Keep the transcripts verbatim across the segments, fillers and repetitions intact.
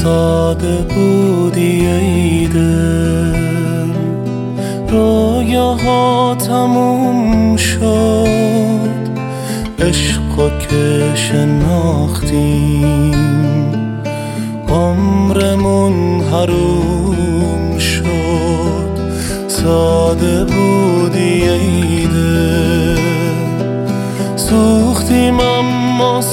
ساده بودی ای دل، رویاها تموم شد، عشقا که شناختیم عمرمون حروم شد. ساده بودی ای دل، سوختیم اما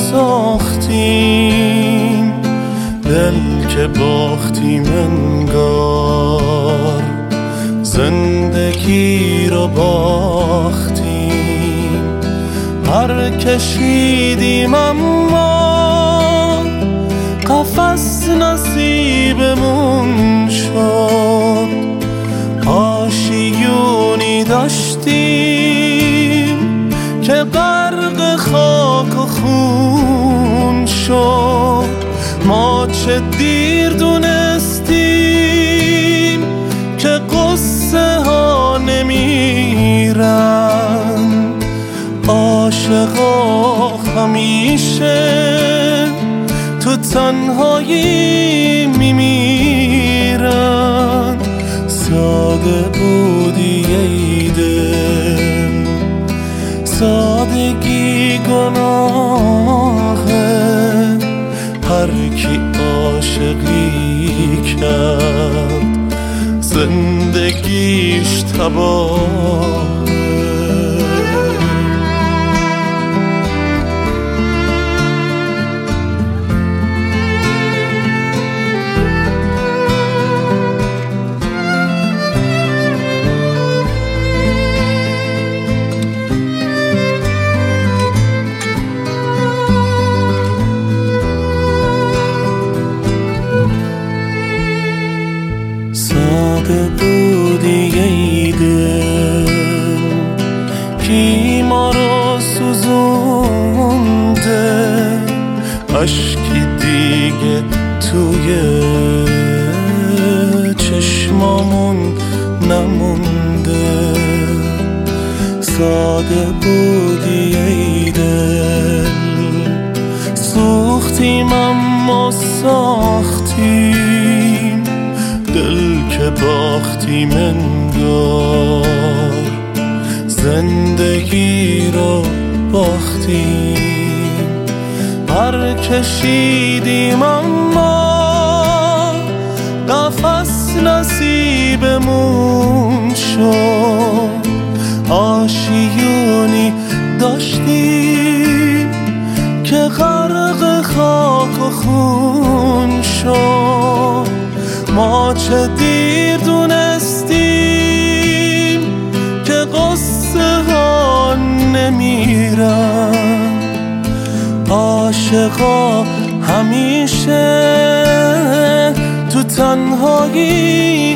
ساختیم، دل که باختیم انگار زندگی رو باختیم. پر کشیدیم اما قفس نصیبمون شد، آشیونی داشتیم که غرق خاک و خون شد. ما چه دیر دونستیم که قصه ها نمیرن، عاشقا همیشه تو تنهایی میمیرن. ساده بودی ای دل، سادگی گناهه، هر کی عاشقی کرد زندگیش تباه. ساده بودی ای دل، کی ما رو سوزونده، اشکی دیگه توی چشمامون نمونده. ساده بودی ای دل، سوختیم اما ساختیم، دل که باختیم انگار زندگی رو باختیم. پر کشیدیم اما قفس نصیبمون شد، آشیونی داشتیم که غرق خاک و خون شد. ما چه دیر دونستیم که قصه ها نمیرن، عاشقا همیشه تو تنهایی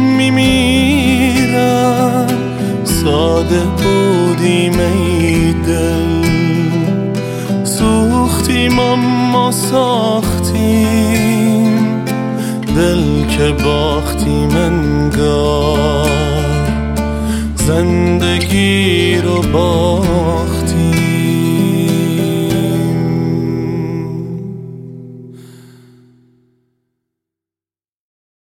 میمیرن. ساده بودیم ای دل، سوختیم اما ساختیم، دل که باختیم انگار زندگی رو باختیم.